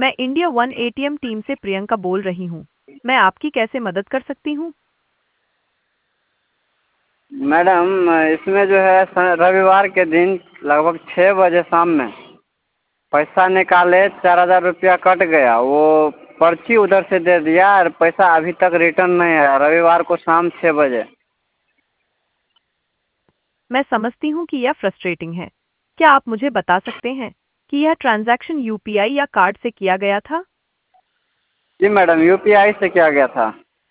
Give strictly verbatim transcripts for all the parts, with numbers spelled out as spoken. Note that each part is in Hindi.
मैं इंडिया वन एटीएम टीम से प्रियंका बोल रही हूँ। मैं आपकी कैसे मदद कर सकती हूँ? मैडम, इसमें जो है स- रविवार के दिन लगभग छः बजे शाम में पैसा निकाले, चार हज़ार रुपया कट गया। वो पर्ची उधर से दे दिया और पैसा अभी तक रिटर्न नहीं आया, रविवार को शाम छः बजे। मैं समझती हूँ कि यह फ्रस्ट्रेटिंग है। क्या आप मुझे बता सकते हैं कि यह ट्रांजैक्शन यूपीआई या कार्ड से किया गया था? जी मैडम, यूपीआई से किया गया था।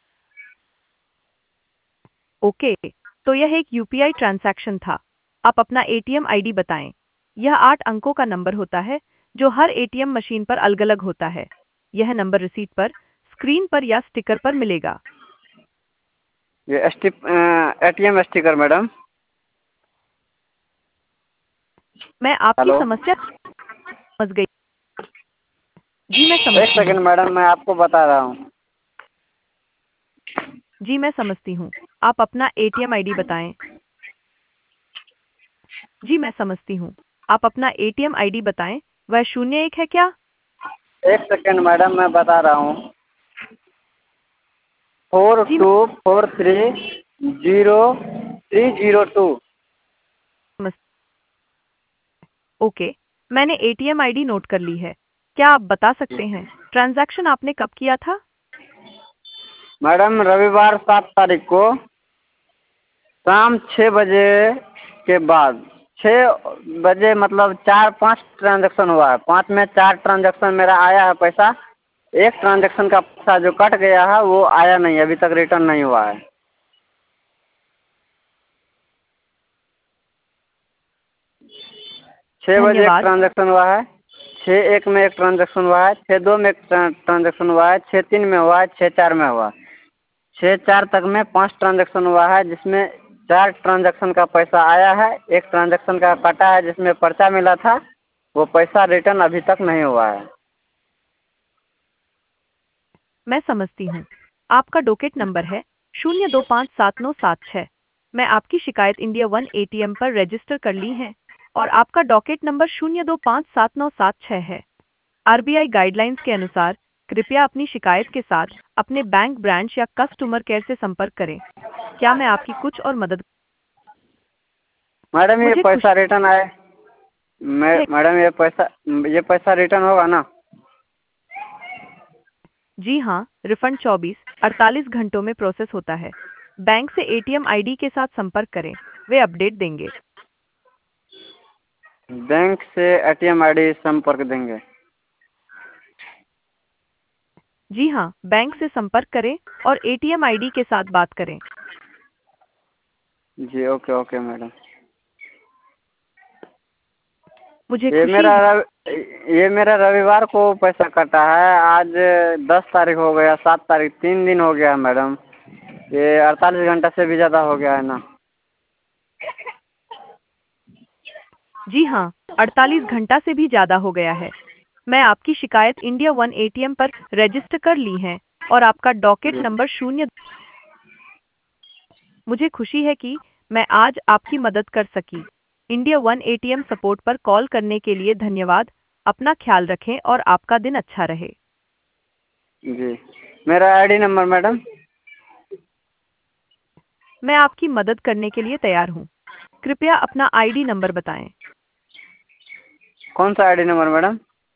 ओके, तो यह एक यूपीआई ट्रांजैक्शन था। आप अपना एटीएम आईडी बताएं। यह आठ अंकों का नंबर होता है जो हर एटीएम मशीन पर अलग-अलग होता है। यह नंबर रिसीट पर, स्क्रीन पर या स्टिकर पर मिलेगा। ये स्टिप एटीएम स्टिकर मैडम। मैं आपकी हेलो। समस्या समझ गई। जी मैं एक समझती हूँ। सेकंड मैडम, मैं आपको बता रहा हूँ। जी मैं समझती हूँ। आप अपना एटीएम आईडी बताएं। जी मैं समझती हूँ। आप अपना एटीएम आईडी बताएं। वह शून्य एक है क्या? एक सेकंड मैडम, मैं बता रहा हूँ। Four G two four three zero three zero two. समझ ओके, मैंने एटीएम आईडी नोट कर ली है। क्या आप बता सकते हैं ट्रांजैक्शन आपने कब किया था? मैडम, रविवार सात तारीख को शाम छः बजे के बाद, छः बजे मतलब चार पांच ट्रांजैक्शन हुआ है। पाँच में चार ट्रांजैक्शन मेरा आया है पैसा। एक ट्रांजैक्शन का पैसा जो कट गया है वो आया नहीं, अभी तक रिटर्न नहीं हुआ है। छः बजे एक धन्यवाद। ट्रांजैक्शन हुआ है, छः एक में एक ट्रांजैक्शन हुआ है, छः दो में एक ट्रांजैक्शन हुआ है, छः तीन में हुआ है, छः चार में हुआ है। छः चार तक में पांच ट्रांजैक्शन हुआ है, जिसमें चार ट्रांजैक्शन का पैसा आया है, एक ट्रांजैक्शन का कटा है जिसमें पर्चा मिला था। वो पैसा रिटर्न अभी तक नहीं हुआ है। मैं समझती हूँ। आपका डॉकेट नंबर है शून्य दो पाँच सात नौ सात छः। मैं आपकी शिकायत इंडिया वन एटीएम पर रजिस्टर कर ली है और आपका डॉकेट नंबर शून्य दो पाँच सात नौ सात छः है। आरबीआई गाइडलाइंस के अनुसार कृपया अपनी शिकायत के साथ अपने बैंक ब्रांच या कस्टमर केयर से संपर्क करें। क्या मैं आपकी कुछ और मदद? मैडम, ये मुझे खुशी पैसा रिटर्न आए। मै है। मैडम, ये पैसा ये पैसा रिटर्न होगा ना? जी हाँ, रिफंड चौबीस अड़तालीस घंटों में प्रोसेस होता है। बैंक से एटीएम आईडी के साथ संपर्क करें, वे अपडेट देंगे। बैंक से एटीएम आईडी संपर्क देंगे? जी हाँ, बैंक से संपर्क करें और एटीएम आईडी के साथ बात करें। जी, ओके ओके मैडम। मुझे ये खुशी मेरा है। रवि ये मेरा रविवार को पैसा कटा है। आज दस तारीख हो गया, सात तारीख, तीन दिन हो गया है मैडम। ये अड़तालीस घंटा से भी ज़्यादा हो गया है ना। जी हाँ, अड़तालीस घंटा से भी ज़्यादा हो गया है। मैं आपकी शिकायत इंडिया वन एटीएम पर रजिस्टर कर ली है और आपका डॉकेट जी नंबर शून्य। मुझे खुशी है कि मैं आज आपकी मदद कर सकी। इंडिया वन एटीएम सपोर्ट पर कॉल करने के लिए धन्यवाद। अपना ख्याल रखें और आपका दिन अच्छा रहे। जी। मेरा आईडी नंबर मैडम? मैं आपकी मदद करने के लिए तैयार हूँ। कृपया अपना आईडी नंबर बताएं। कौन सा आईडी नंबर मैडम?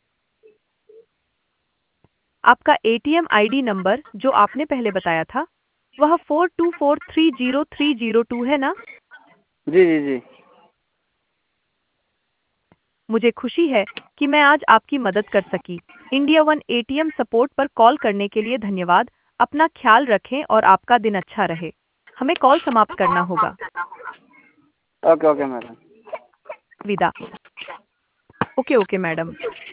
आपका एटीएम आईडी नंबर जो आपने पहले बताया था, वह four two four three zero three zero two है ना? जी जी जी। मुझे खुशी है कि मैं आज आपकी मदद कर सकी। इंडिया वन एटीएम सपोर्ट पर कॉल करने के लिए धन्यवाद। अपना ख्याल रखें और आपका दिन अच्छा रहे। हमें कॉल समाप्त करना होगा। Okay okay madam. विदा। Okay okay madam.